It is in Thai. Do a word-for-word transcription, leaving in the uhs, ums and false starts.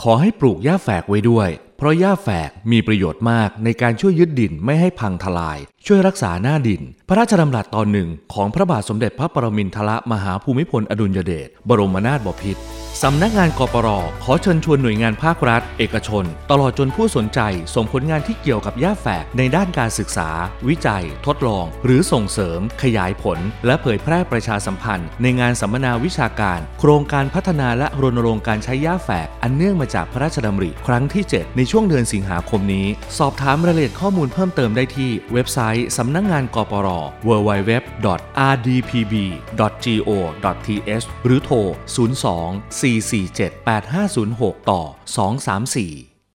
อให้ปลูกหญ้าแฝกไว้ด้วยเพราะหญ้าแฝกมีประโยชน์มากในการช่วยยึดดินไม่ให้พังทลายช่วยรักษาหน้าดินพระราชดำรัสตอนหนึ่งของพระบาทสมเด็จพระปรมินทรมหาภูมิพลอดุลยเดชบรมนาถบพิตรสำนักงานกปร.ขอเชิญชวนหน่วยงานภาครัฐเอกชนตลอดจนผู้สนใจส่งผลงานที่เกี่ยวกับหญ้าแฝกในด้านการศึกษาวิจัยทดลองหรือส่งเสริมขยายผลและเผยแพร่ประชาสัมพันธ์ในงานสัมมนาวิชาการโครงการพัฒนาและรณรงค์การใช้หญ้าแฝกอันเนื่องมาจากพระราชดำริครั้งที่เจ็ดในช่วงเดือนสิงหาคมนี้สอบถามรายละเอียดข้อมูลเพิ่มเติมได้ที่เว็บไซต์สำนักงานกปร ดับเบิลยู ดับเบิลยู ดับเบิลยู ดอท อาร์ ดี พี บี ดอท จี โอ ดอท ที เอช หรือโทรศูนย์ สอง สี่ สี่ เจ็ด แปด ห้า ศูนย์ หกต่อสอง สาม สี่